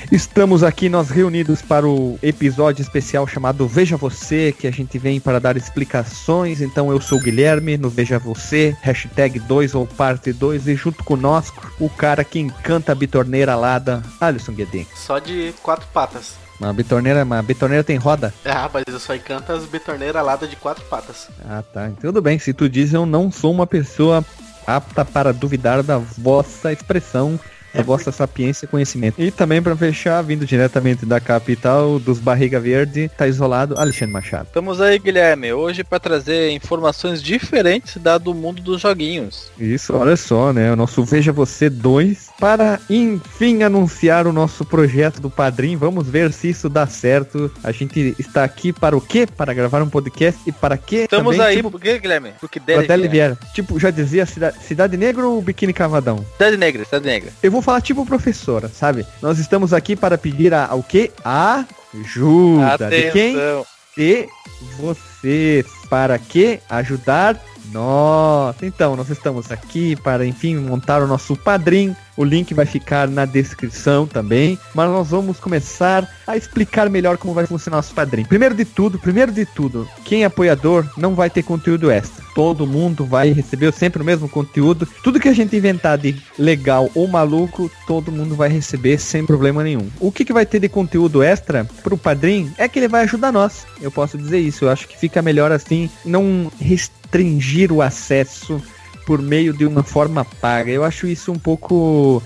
Estamos aqui nós reunidos para o episódio especial chamado Veja Você, que a gente vem para dar explicações. Então eu sou o Guilherme, no Veja Você, hashtag 2 ou parte 2, e junto conosco o cara que encanta a bitorneira alada, Alisson Guedin. Só de 4 patas. Uma bitorneira tem roda? Ah, mas eu só encanto as bitorneiras aladas de 4 patas. Ah, tá. Tudo bem, se tu diz, eu não sou uma pessoa apta para duvidar da vossa expressão, da vossa sapiência e conhecimento. E também para fechar, vindo diretamente da capital dos Barriga Verde, tá isolado, Alexandre Machado. Estamos aí, Guilherme, hoje para trazer informações diferentes do mundo dos joguinhos. Isso, olha só, né? O nosso Veja Você 2, para enfim anunciar o nosso projeto do Padrim. Vamos ver se isso dá certo. A gente está aqui para o quê? Para gravar um podcast e para quê? Estamos também, aí, por quê, Guilherme? Porque Deli vier. Tipo, já dizia Cidade Negra ou Biquíni Cavadão? Cidade Negra. Eu vou falar tipo professora, sabe? Nós estamos aqui para pedir ao quê? A ajuda. Atenção. De quem? De vocês. Para quê? Ajudar nós. Então, nós estamos aqui para, enfim, montar o nosso Padrim. O link vai ficar na descrição também. Mas nós vamos começar a explicar melhor como vai funcionar o nosso Padrim. Primeiro de tudo, quem é apoiador não vai ter conteúdo extra. Todo mundo vai receber sempre o mesmo conteúdo. Tudo que a gente inventar de legal ou maluco, todo mundo vai receber sem problema nenhum. O que vai ter de conteúdo extra pro Padrim é que ele vai ajudar nós. Eu posso dizer isso. Eu acho que fica melhor assim, não restringir o acesso por meio de uma forma paga. Eu acho isso um pouco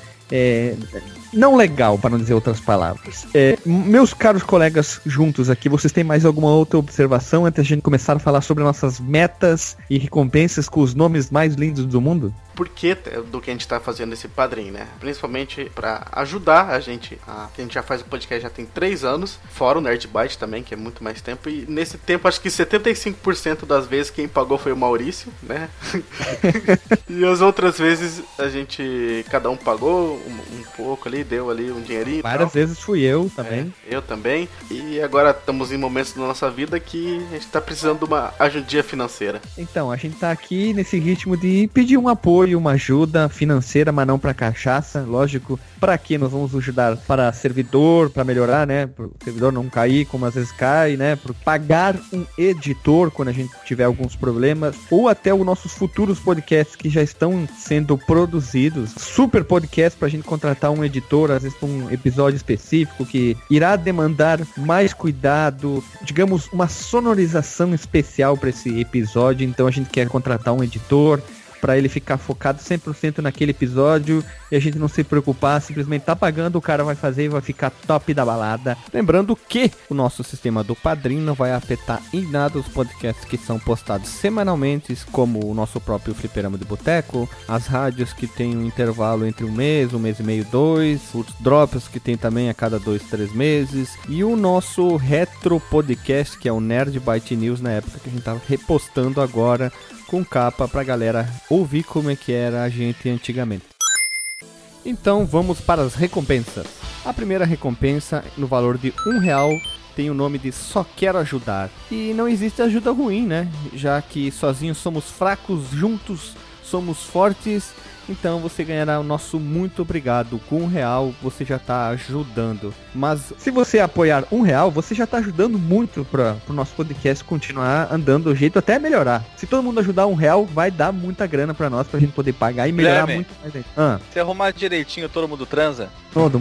não legal, para não dizer outras palavras. Meus caros colegas juntos aqui, vocês têm mais alguma outra observação antes de a gente começar a falar sobre nossas metas e recompensas com os nomes mais lindos do mundo? Por que do que a gente tá fazendo esse Padrim, né? Principalmente pra ajudar a gente. A gente já faz o podcast já tem 3 anos, fora o Nerd Byte também, que é muito mais tempo. E nesse tempo, acho que 75% das vezes quem pagou foi o Maurício, né? E as outras vezes a gente, cada um pagou um pouco ali, deu ali um dinheirinho. Várias vezes fui eu também. Eu também. E agora estamos em momentos da nossa vida que a gente tá precisando de uma ajudinha financeira. Então, a gente tá aqui nesse ritmo de pedir um apoio, uma ajuda financeira, mas não para cachaça, lógico. Para que nós vamos ajudar? Para servidor, para melhorar, né? Para o servidor não cair, como às vezes cai, né? Para pagar um editor quando a gente tiver alguns problemas, ou até os nossos futuros podcasts que já estão sendo produzidos. Super podcast para a gente contratar um editor, às vezes para um episódio específico que irá demandar mais cuidado, digamos, uma sonorização especial para esse episódio. Então a gente quer contratar um editor para ele ficar focado 100% naquele episódio e a gente não se preocupar, simplesmente tá pagando, o cara vai fazer e vai ficar top da balada. Lembrando que o nosso sistema do Padrim não vai afetar em nada os podcasts que são postados semanalmente, como o nosso próprio Fliperama de Boteco, as rádios que tem um intervalo entre um mês e meio, 2, os drops que tem também a cada 2, 3 meses, e o nosso retro podcast, que é o Nerd Byte News, na época que a gente tava repostando agora, com capa pra galera ouvir como é que era a gente antigamente. Então vamos para as recompensas. A primeira recompensa, no valor de R$1, tem o nome de Só Quero Ajudar. E não existe ajuda ruim, né? Já que sozinhos somos fracos, juntos somos fortes. Então você ganhará o nosso muito obrigado. Com R$1 você já está ajudando. Mas se você apoiar R$1, você já está ajudando muito para o nosso podcast continuar andando do jeito até melhorar. Se todo mundo ajudar R$1, vai dar muita grana para nós, para a gente poder pagar e melhorar muito mais. Se arrumar direitinho, todo mundo transa? Todo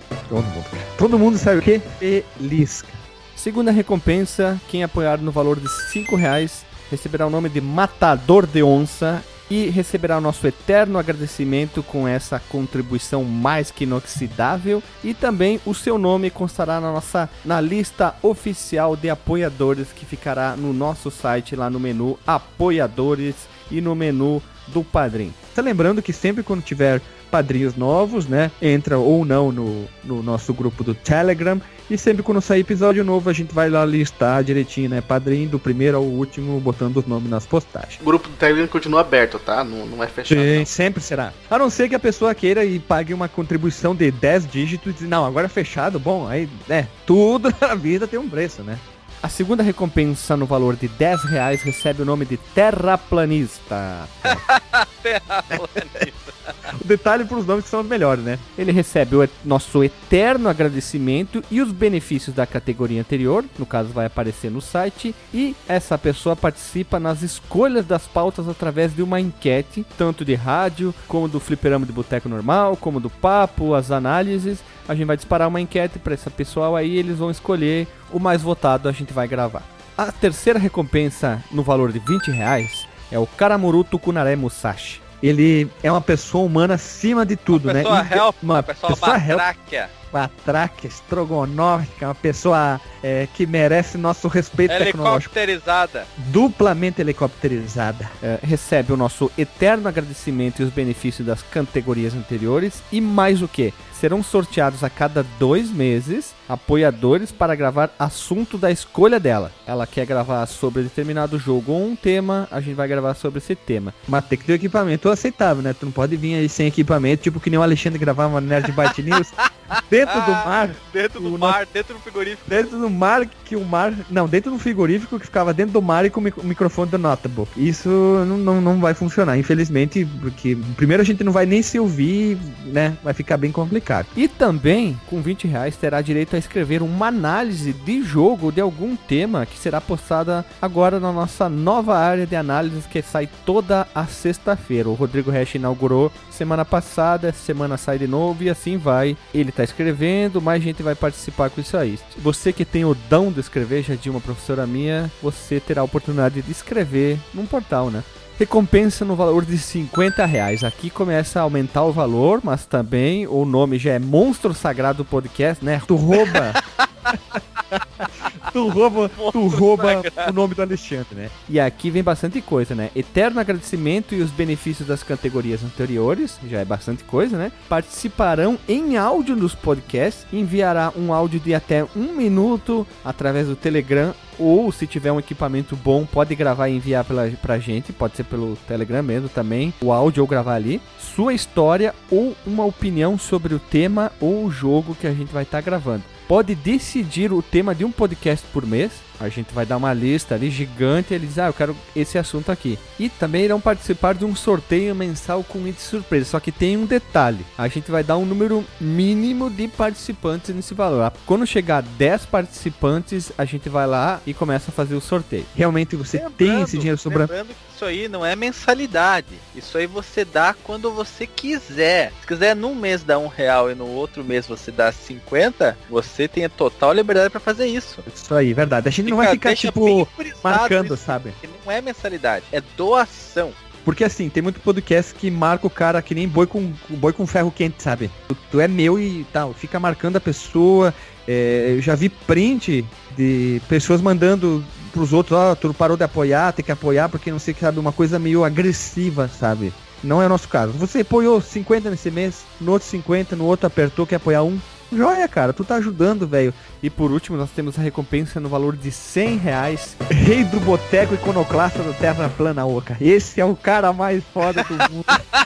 mundo sabe o quê? Feliz. Segunda recompensa, quem apoiar no valor de R$5 receberá o nome de Matador de Onça e receberá o nosso eterno agradecimento com essa contribuição mais que inoxidável, e também o seu nome constará na lista oficial de apoiadores que ficará no nosso site, lá no menu Apoiadores e no menu do Padrim. Tá lembrando que sempre quando tiver padrinhos novos, né, entra ou não no nosso grupo do Telegram, e sempre quando sair episódio novo a gente vai lá listar direitinho, né, padrinho do primeiro ao último, botando os nomes nas postagens. O grupo do Telegram continua aberto, tá? Não é fechado. Sim, não. Sempre será. A não ser que a pessoa queira e pague uma contribuição de 10 dígitos e diz, não, agora é fechado, bom, aí, tudo na vida tem um preço, né? A segunda recompensa no valor de R$10 recebe o nome de Terraplanista. Terraplanista. O detalhe para os nomes que são os melhores, né? Ele recebe o nosso eterno agradecimento e os benefícios da categoria anterior, no caso vai aparecer no site, e essa pessoa participa nas escolhas das pautas através de uma enquete, tanto de rádio, como do fliperama de boteco normal, como do papo, as análises. A gente vai disparar uma enquete para essa pessoal aí, eles vão escolher o mais votado, a gente vai gravar. A terceira recompensa no valor de R$20 é o Karamuru Tukunare Musashi. Ele é uma pessoa humana acima de tudo, uma né? Pessoa Uma pessoa batráquia, estrogonófica, uma pessoa que merece nosso respeito tecnológico. Helicopterizada. Duplamente helicopterizada. Recebe o nosso eterno agradecimento e os benefícios das categorias anteriores. E mais o que? Serão sorteados a cada 2 meses apoiadores para gravar assunto da escolha dela. Ela quer gravar sobre determinado jogo ou um tema, a gente vai gravar sobre esse tema. Mas tem que ter equipamento aceitável, né? Tu não pode vir aí sem equipamento, tipo que nem o Alexandre gravava no Nerd Byte News. Dentro do mar. Dentro do mar, dentro do frigorífico. Dentro do mar, que o mar... Não, dentro do frigorífico que ficava dentro do mar e com o microfone do notebook. Isso não vai funcionar, infelizmente, porque primeiro a gente não vai nem se ouvir, né? Vai ficar bem complicado. E também, com R$20, terá direito a escrever uma análise de jogo de algum tema que será postada agora na nossa nova área de análises que sai toda a sexta-feira. O Rodrigo Resch inaugurou semana passada, essa semana sai de novo e assim vai. Ele tá escrevendo, mais gente vai participar com isso aí. Você que tem o dom de escrever, já de uma professora minha, você terá a oportunidade de escrever num portal, né? Recompensa no valor de R$50. Aqui começa a aumentar o valor, mas também o nome já é Monstro Sagrado Podcast, né? Tu rouba... tu rouba o nome do Alexandre, né? E aqui vem bastante coisa, né? Eterno agradecimento e os benefícios das categorias anteriores, já é bastante coisa, né? Participarão em áudio nos podcasts, enviará um áudio de até 1 minuto através do Telegram, ou se tiver um equipamento bom, pode gravar e enviar pra gente, pode ser pelo Telegram mesmo também, o áudio ou gravar ali, sua história ou uma opinião sobre o tema ou o jogo que a gente vai estar gravando. Pode decidir o tema de um podcast por mês. A gente vai dar uma lista ali gigante e eles dizem, eu quero esse assunto aqui. E também irão participar de um sorteio mensal com de surpresa. Só que tem um detalhe. A gente vai dar um número mínimo de participantes nesse valor. Quando chegar a 10 participantes, a gente vai lá e começa a fazer o sorteio. Realmente você tem esse dinheiro sobrando. Lembrando que isso aí não é mensalidade. Isso aí você dá quando você quiser. Se quiser num mês dar R$1 e no outro mês você dá 50, você tem a total liberdade para fazer isso. Isso aí, verdade. A gente não vai ficar, tipo, marcando, isso, sabe? Não é mensalidade, é doação. Porque assim, tem muito podcast que marca o cara que nem boi com ferro quente, sabe? Tu é meu e tal, fica marcando a pessoa. Eu já vi print de pessoas mandando pros outros, tu parou de apoiar, tem que apoiar porque não sei o que, sabe, uma coisa meio agressiva, sabe? Não é o nosso caso. Você apoiou 50 nesse mês, no outro 50, no outro apertou, quer apoiar um. Joia, cara, tu tá ajudando, velho. E por último, nós temos a recompensa no valor de R$100. Rei do boteco iconoclasta do Terra Plana Oca. Esse é o cara mais foda do mundo.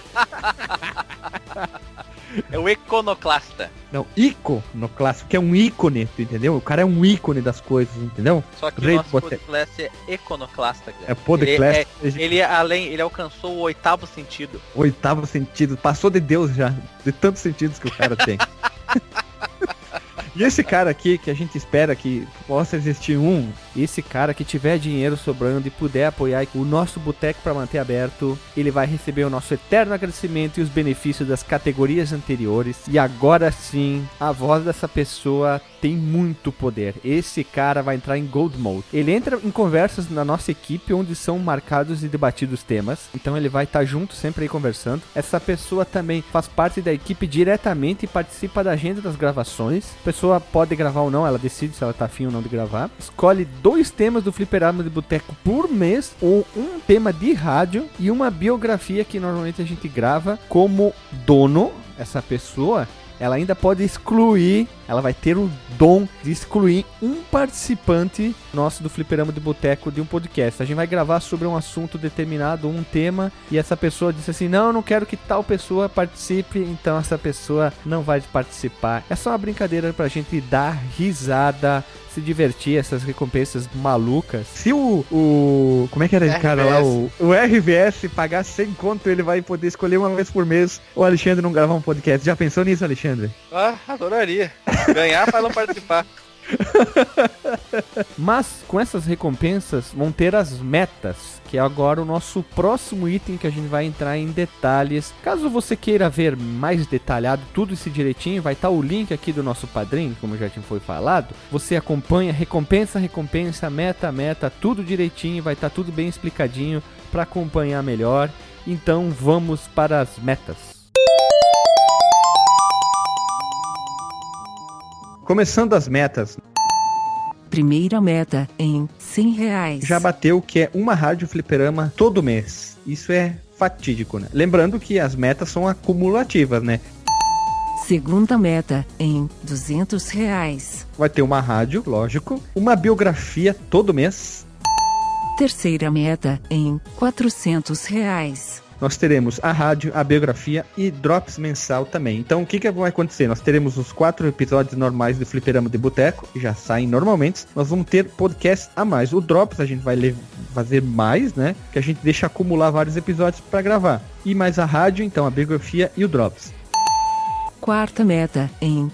É o iconoclasta. Não, iconoclasta, que é um ícone, entendeu? O cara é um ícone das coisas, entendeu? Só que Rei o nosso podcast é iconoclasta, cara. É podcast. Ele alcançou o 8º sentido. 8º sentido, passou de Deus já, de tantos sentidos que o cara tem. E esse cara aqui, que a gente espera que possa existir esse cara que tiver dinheiro sobrando e puder apoiar o nosso boteco para manter aberto, ele vai receber o nosso eterno agradecimento e os benefícios das categorias anteriores. E agora sim, a voz dessa pessoa tem muito poder. Esse cara vai entrar em Gold Mode. Ele entra em conversas na nossa equipe onde são marcados e debatidos temas. Então ele vai estar junto sempre aí conversando. Essa pessoa também faz parte da equipe diretamente e participa da agenda das gravações. A pessoa pode gravar ou não, ela decide se ela tá afim ou não de gravar. Escolhe 2 temas do Fliperama de Boteco por mês, ou um tema de rádio e uma biografia que normalmente a gente grava como dono. Essa pessoa, ela ainda pode excluir ela vai ter o dom de excluir um participante nosso do Fliperama de Boteco de um podcast. A gente vai gravar sobre um assunto determinado, um tema, e essa pessoa disse assim, não, eu não quero que tal pessoa participe, então essa pessoa não vai participar. É só uma brincadeira pra gente dar risada, se divertir, essas recompensas malucas. Se como é que era esse cara lá? O RVS pagar 100 conto, ele vai poder escolher uma vez por mês o Alexandre não gravar um podcast. Já pensou nisso, Alexandre? Ah, adoraria. Ganhar para não participar. Mas com essas recompensas vão ter as metas, que é agora o nosso próximo item que a gente vai entrar em detalhes. Caso você queira ver mais detalhado tudo isso direitinho, vai estar o link aqui do nosso padrinho, como já foi falado. Você acompanha recompensa, meta, tudo direitinho, vai estar tudo bem explicadinho para acompanhar melhor. Então vamos para as metas. Começando as metas. Primeira meta em R$100. Já bateu que é uma rádio fliperama todo mês. Isso é fatídico, né? Lembrando que as metas são acumulativas, né? Segunda meta em R$200. Vai ter uma rádio, lógico. Uma biografia todo mês. Terceira meta em R$400. Nós teremos a rádio, a biografia e drops mensal também. Então o que vai acontecer? Nós teremos os 4 episódios normais do Fliperama de Boteco, que já saem normalmente. Nós vamos ter podcast a mais. O drops a gente vai fazer mais, né? Que a gente deixa acumular vários episódios para gravar. E mais a rádio, então a biografia e o drops. Quarta meta em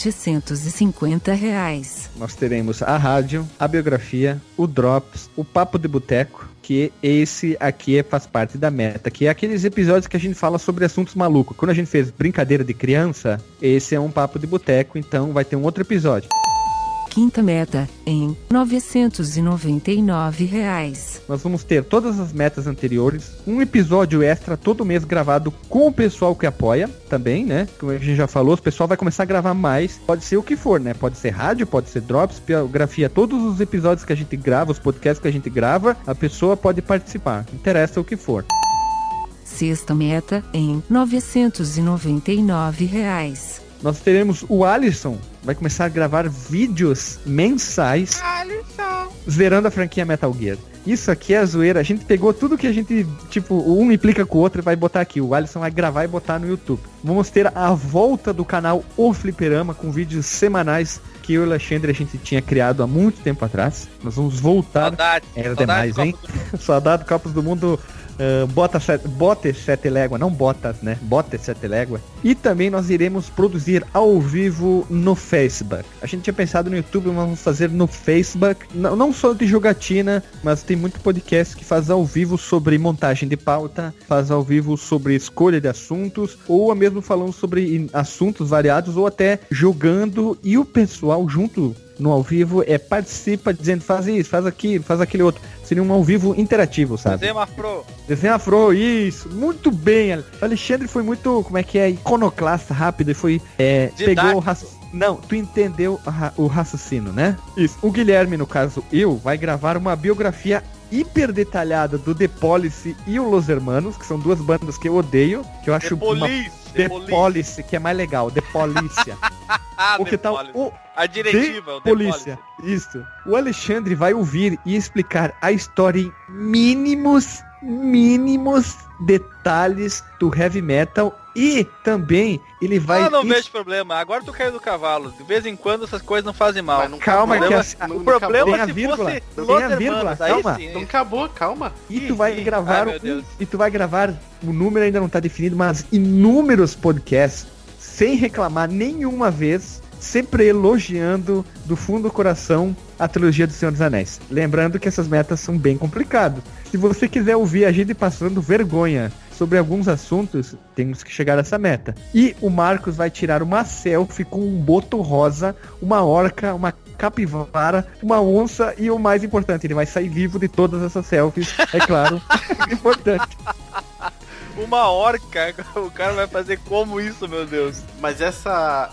R$750. Nós teremos a rádio, a biografia, o drops, o papo de boteco, que esse aqui faz parte da meta, que é aqueles episódios que a gente fala sobre assuntos malucos. Quando a gente fez brincadeira de criança, esse é um papo de boteco, então vai ter um outro episódio. Quinta meta em R$999. Nós vamos ter todas as metas anteriores, um episódio extra todo mês gravado com o pessoal que apoia também, né? Como a gente já falou, o pessoal vai começar a gravar mais, pode ser o que for, né? Pode ser rádio, pode ser drops, biografia, todos os episódios que a gente grava, os podcasts que a gente grava, a pessoa pode participar, interessa o que for. Sexta meta em R$999. Nós teremos o Alisson, vai começar a gravar vídeos mensais zerando a franquia Metal Gear. Isso aqui é a zoeira, a gente pegou tudo que a gente, tipo, um implica com o outro e vai botar aqui. O Alisson vai gravar e botar no YouTube. Vamos ter a volta do canal O Fliperama com vídeos semanais que eu e o Alexandre a gente tinha criado há muito tempo atrás. Nós vamos voltar. Saudade. Era demais, hein? Saudade do Copos do Mundo. Bote 7 léguas, não botas, né? Bote 7 léguas. E também nós iremos produzir ao vivo no Facebook. A gente tinha pensado no YouTube, mas vamos fazer no Facebook. Não só de jogatina, mas tem muito podcast que faz ao vivo sobre montagem de pauta, faz ao vivo sobre escolha de assuntos, ou mesmo falando sobre assuntos variados, ou até jogando, e o pessoal junto no ao vivo participa dizendo faz isso, faz aquilo, faz aquele outro. Seria um ao vivo interativo, sabe? Desenho afro, isso. Muito bem. O Alexandre foi muito, iconoclasta, rápido, e foi, pegou o raciocínio. Não, tu entendeu o raciocínio, né? Isso. O Guilherme, no caso vai gravar uma biografia hiper detalhada do The Police e o Los Hermanos, que são duas bandas que eu odeio, que eu acho The Police, que é mais legal, The Polícia. O que tal a diretiva, o The Polícia. Isso. O Alexandre vai ouvir e explicar a história em mínimos detalhes do heavy metal, e também ele vai... não vejo problema, agora tu caiu do cavalo, de vez em quando essas coisas não fazem mal. Calma, o problema é se fosse Los Hermanos, calma. Não acabou, calma. E tu vai gravar o número ainda não está definido, mas inúmeros podcasts, sem reclamar nenhuma vez, sempre elogiando do fundo do coração a trilogia do Senhor dos Anéis. Lembrando que essas metas são bem complicadas. Se você quiser ouvir a gente passando vergonha sobre alguns assuntos, temos que chegar a essa meta. E o Marcos vai tirar uma selfie com um boto rosa, uma orca, uma capivara, uma onça e o mais importante, ele vai sair vivo de todas essas selfies, é claro. Importante. Uma orca, o cara vai fazer como isso, meu Deus? Mas essa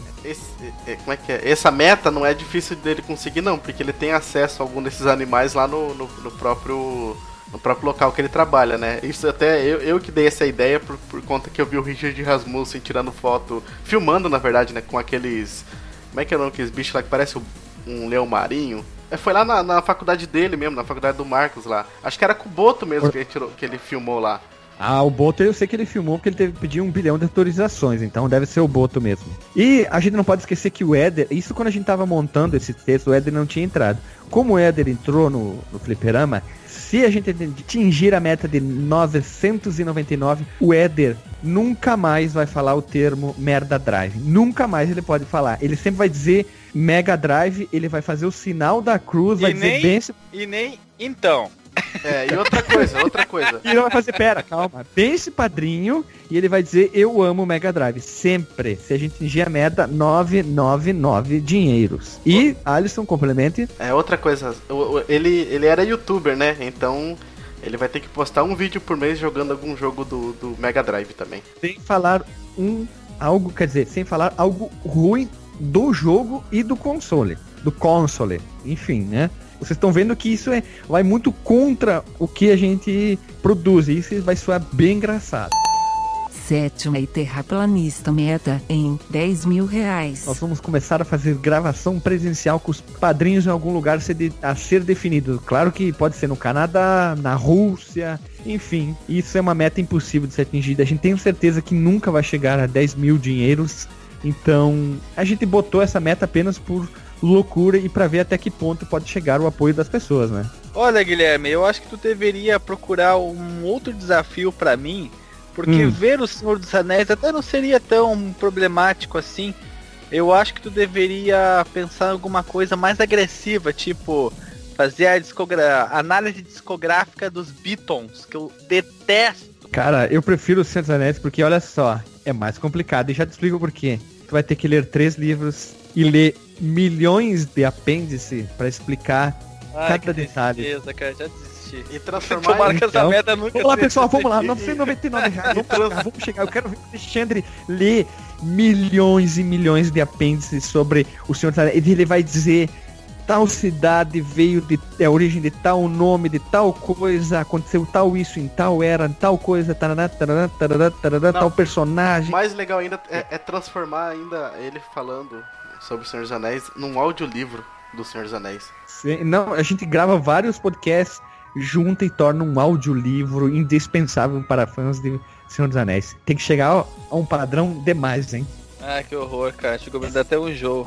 essa meta não é difícil dele conseguir, não, porque ele tem acesso a algum desses animais lá no próprio local que ele trabalha, né? Isso até eu que dei essa ideia por conta que eu vi o Richard Rasmussen tirando foto, filmando, na verdade, né, com aqueles Como é que é o nome daqueles bichos lá que parece um leão marinho? Foi lá na faculdade dele mesmo, na faculdade do Marcos lá. Acho que era com o Boto mesmo que ele filmou lá. Ah, o Boto eu sei que ele filmou porque ele teve que pedir 1 bilhão de autorizações, então deve ser o Boto mesmo. E a gente não pode esquecer que o Éder, isso quando a gente tava montando esse texto, o Éder não tinha entrado. Como o Éder entrou no Fliperama, se a gente atingir a meta de 999, o Éder nunca mais vai falar o termo merda drive. Nunca mais ele pode falar. Ele sempre vai dizer Mega Drive, ele vai fazer o sinal da cruz, vai dizer bem... E nem então... E outra coisa. E ele vai fazer, calma, pense padrinho, e ele vai dizer, eu amo Mega Drive, sempre, se a gente atingir a meta, 999 dinheiros. E, Alisson, complemente. Outra coisa, ele era youtuber, né, então ele vai ter que postar um vídeo por mês jogando algum jogo do Mega Drive também. Sem falar sem falar algo ruim do jogo e do console, enfim, né. Vocês estão vendo que isso vai muito contra o que a gente produz. E isso vai soar bem engraçado. 7ª e terraplanista meta em 10 mil reais. Nós vamos começar a fazer gravação presencial com os padrinhos em algum lugar a ser definido. Claro que pode ser no Canadá, na Rússia, enfim. Isso é uma meta impossível de ser atingida. A gente tem certeza que nunca vai chegar a 10 mil dinheiros. Então, a gente botou essa meta apenas por loucura e pra ver até que ponto pode chegar o apoio das pessoas, né? Olha, Guilherme, eu acho que tu deveria procurar um outro desafio pra mim, porque ver o Senhor dos Anéis até não seria tão problemático assim. Eu acho que tu deveria pensar em alguma coisa mais agressiva, tipo fazer a análise discográfica dos Beatles, que eu detesto. Cara, eu prefiro o Senhor dos Anéis porque, olha só, é mais complicado e já te explico por quê. Tu vai ter que ler 3 livros e ler milhões de apêndice pra explicar cada detalhe. Beleza, cara, já desisti. E transformar Tomara que essa meta nunca vamos lá, pessoal, vamos lá, 999 reais, vamos chegar. Eu quero ver o Alexandre ler milhões e milhões de apêndices sobre o Senhor dos Anéis. Ele vai dizer tal cidade veio de a origem de tal nome, de tal coisa, aconteceu tal isso em tal era, tal coisa, tarará, tarará, tarará, tarará, tal personagem. O mais legal ainda é transformar ainda ele falando sobre o Senhor dos Anéis num audiolivro do Senhor dos Anéis. Sim, não, a gente grava vários podcasts junto e torna um audiolivro indispensável para fãs de Senhor dos Anéis. Tem que chegar a um padrão demais, hein? Ah, que horror, cara. Chegou a me dar até um jogo.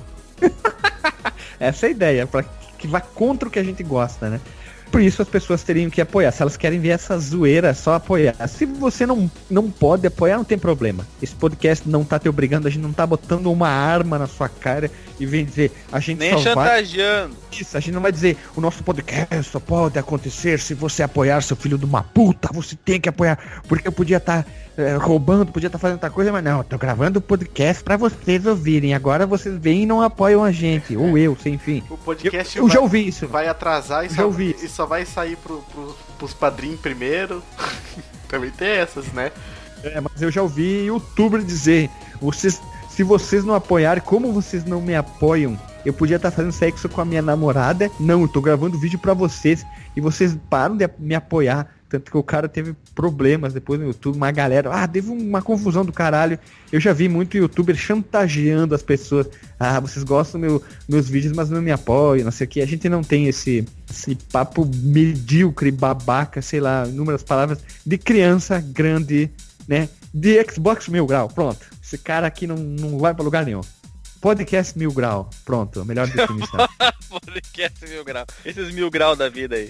Essa é a ideia, para que vá contra o que a gente gosta, né? Por isso as pessoas teriam que apoiar. Se elas querem ver essa zoeira, é só apoiar. Se você não pode apoiar, não tem problema. Esse podcast não tá te obrigando, a gente não tá botando uma arma na sua cara e vem dizer, a gente nem só chantageando. Isso, a gente não vai dizer, o nosso podcast só pode acontecer se você apoiar, seu filho de uma puta, você tem que apoiar, porque eu podia estar roubando, podia estar fazendo outra coisa, mas não, eu tô gravando o podcast pra vocês ouvirem, agora vocês vêm e não apoiam a gente, ou eu, sem fim. O podcast eu já ouvi isso. Vai atrasar e só vai sair pros padrinhos primeiro. Também tem essas, né? Mas eu já ouvi youtuber dizer, se vocês não apoiarem, como vocês não me apoiam? Eu podia estar fazendo sexo com a minha namorada. Não, eu tô gravando vídeo pra vocês e vocês param de me apoiar. Tanto que o cara teve problemas depois no YouTube, uma galera, teve uma confusão do caralho. Eu já vi muito youtuber chantageando as pessoas. Vocês gostam meus vídeos, mas não me apoiam, não sei o que. A gente não tem esse papo medíocre, babaca, sei lá, inúmeras palavras, de criança grande, né? De Xbox 1000 grau, pronto. Esse cara aqui não vai pra lugar nenhum. Podcast 1000 grau, pronto, melhor definição. Podcast 1000 grau, esses 1000 graus da vida aí.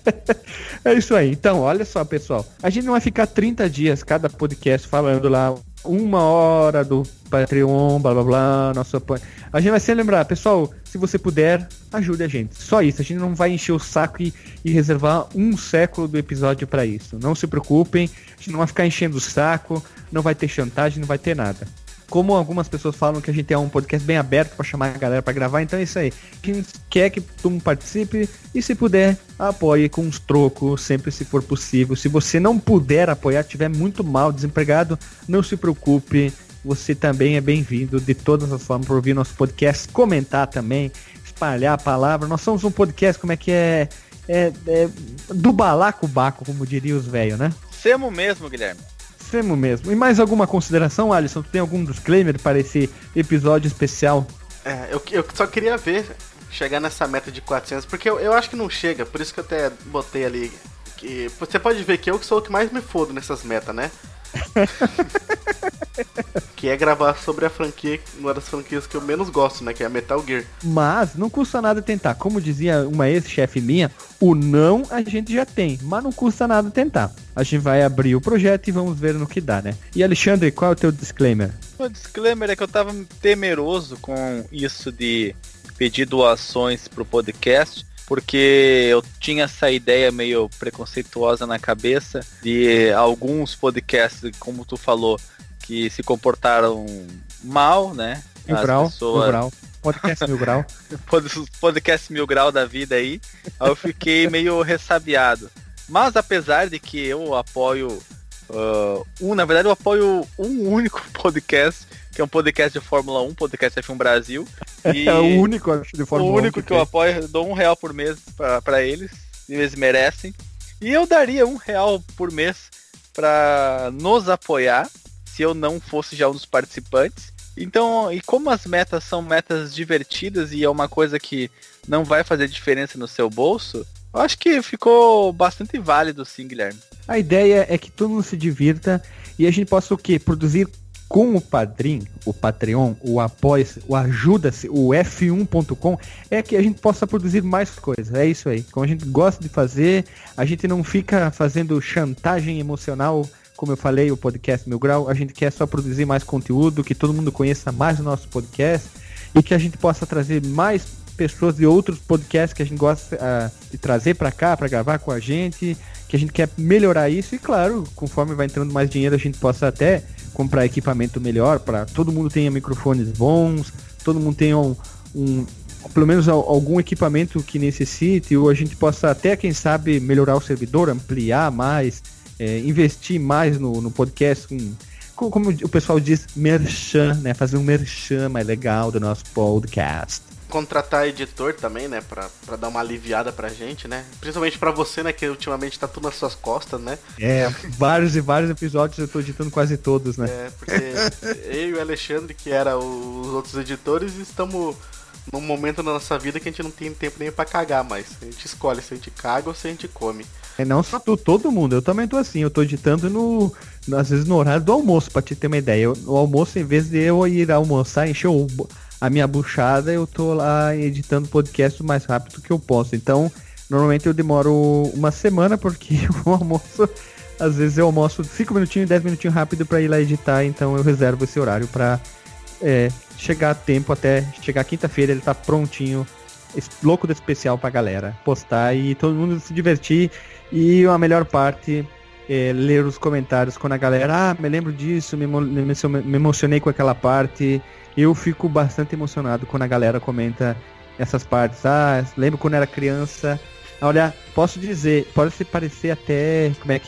É isso aí, então, olha só, pessoal. A gente não vai ficar 30 dias cada podcast falando lá 1 hora do Patreon, blá blá blá, nosso apoio. A gente vai sempre lembrar, pessoal, se você puder, ajude a gente. Só isso, a gente não vai encher o saco e reservar 1 século do episódio pra isso. Não se preocupem, a gente não vai ficar enchendo o saco, não vai ter chantagem, não vai ter nada. Como algumas pessoas falam que a gente é um podcast bem aberto para chamar a galera para gravar, então é isso aí. A gente quer que todo mundo participe e, se puder, apoie com uns trocos, sempre se for possível. Se você não puder apoiar, estiver muito mal, desempregado, não se preocupe. Você também é bem-vindo de todas as formas para ouvir nosso podcast, comentar também, espalhar a palavra. Nós somos um podcast, como é que é do balacobaco, como diriam os velhos, né? Semo mesmo, Guilherme. Mesmo. E mais alguma consideração, Alisson? Tu tem algum disclaimer para esse episódio especial? Eu só queria ver chegar nessa meta de 400, porque eu acho que não chega, por isso que eu até botei ali. Que você pode ver que eu que sou o que mais me fodo nessas metas, né? Que é gravar sobre a franquia, uma das franquias que eu menos gosto, né? Que é a Metal Gear. Mas não custa nada tentar. Como dizia uma ex-chefe minha, o não a gente já tem, mas não custa nada tentar. A gente vai abrir o projeto e vamos ver no que dá, né? E Alexandre, qual é o teu disclaimer? O disclaimer é que eu tava temeroso com isso de pedir doações pro podcast, porque eu tinha essa ideia meio preconceituosa na cabeça de alguns podcasts, como tu falou, que se comportaram mal, né? Mil grau. Podcast Mil Grau. Podcast Mil Grau da vida aí. Aí eu fiquei meio ressabiado. Mas apesar de que eu apoio na verdade eu apoio um único podcast, que é um podcast de Fórmula 1, podcast F1 Brasil. E é o único, acho, de Fórmula 1. O único que eu apoio, eu dou R$1 por mês pra eles, e eles merecem. E eu daria R$1 por mês pra nos apoiar, se eu não fosse já um dos participantes. Então, e como as metas são metas divertidas e é uma coisa que não vai fazer diferença no seu bolso, eu acho que ficou bastante válido sim, Guilherme. A ideia é que todo mundo se divirta e a gente possa o quê? Produzir com o Padrim, o Patreon, o Apoia-se, o Ajuda-se, o F1.com, é que a gente possa produzir mais coisas. É isso aí. Como a gente gosta de fazer, a gente não fica fazendo chantagem emocional, como eu falei, o podcast Mil Grau. A gente quer só produzir mais conteúdo, que todo mundo conheça mais o nosso podcast e que a gente possa trazer mais pessoas de outros podcasts que a gente gosta de trazer para cá, para gravar com a gente, que a gente quer melhorar isso e, claro, conforme vai entrando mais dinheiro, a gente possa até comprar equipamento melhor para todo mundo tenha microfones bons, todo mundo tenha pelo menos algum equipamento que necessite, ou a gente possa até, quem sabe, melhorar o servidor, ampliar mais, investir mais no podcast, como o pessoal diz, merchan, né? Fazer um merchan mais legal do nosso podcast. Contratar editor também, né, pra dar uma aliviada pra gente, né, principalmente pra você, né, que ultimamente tá tudo nas suas costas, né. Vários e vários episódios eu tô editando quase todos, né. Porque eu e o Alexandre, que era os outros editores, estamos num momento na nossa vida que a gente não tem tempo nem pra cagar mais. A gente escolhe se a gente caga ou se a gente come. Não só todo mundo, eu também tô assim, eu tô editando às vezes no horário do almoço, pra te ter uma ideia. O almoço, em vez de eu ir almoçar, encher a minha buchada, eu tô lá editando podcast o mais rápido que eu posso. Então, normalmente eu demoro uma semana, porque o almoço, às vezes eu almoço 5 minutinhos, 10 minutinhos rápido pra ir lá editar, então eu reservo esse horário pra chegar a tempo, até chegar quinta-feira ele tá prontinho, louco de especial pra galera postar e todo mundo se divertir. E a melhor parte é ler os comentários quando a galera, me lembro disso, me emocionei com aquela parte. Eu fico bastante emocionado quando a galera comenta essas partes. Lembro quando era criança. Olha, posso dizer, pode se parecer até, como é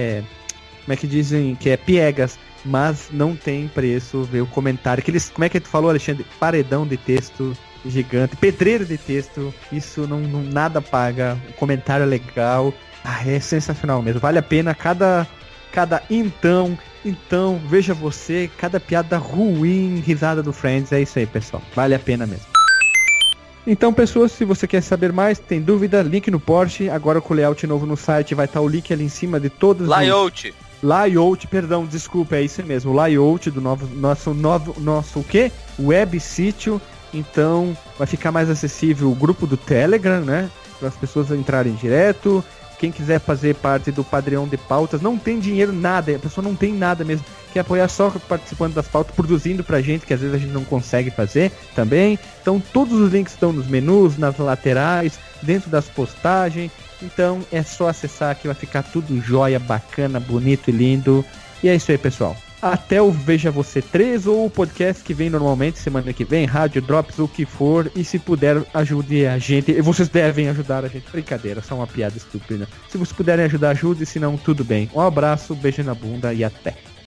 que dizem, que é piegas, mas não tem preço ver o comentário. Como é que tu falou, Alexandre? Paredão de texto gigante, pedreiro de texto, isso não nada paga. O comentário é legal, é sensacional mesmo, vale a pena cada então, veja você, cada piada ruim, risada do Friends, é isso aí, pessoal. Vale a pena mesmo. Então, pessoas, se você quer saber mais, tem dúvida, link no Porsche. Agora com o layout novo no site, vai estar o link ali em cima de todos Layout, perdão, desculpa, é isso mesmo. O layout do nosso o quê? Web sítio. Então, vai ficar mais acessível o grupo do Telegram, né? Para as pessoas entrarem direto. Quem quiser fazer parte do Padrão de Pautas, não tem dinheiro, nada, a pessoa não tem nada mesmo, quer apoiar só participando das pautas, produzindo pra gente, que às vezes a gente não consegue fazer também. Então todos os links estão nos menus, nas laterais, dentro das postagens, então é só acessar que vai ficar tudo jóia, bacana, bonito e lindo. E é isso aí, pessoal. Até o Veja Você 3 ou o podcast que vem normalmente semana que vem, Rádio Drops, o que for. E se puder, ajude a gente. E vocês devem ajudar a gente. Brincadeira, só uma piada estúpida. Se vocês puderem ajudar, ajude. Se não, tudo bem. Um abraço, beijo na bunda e até.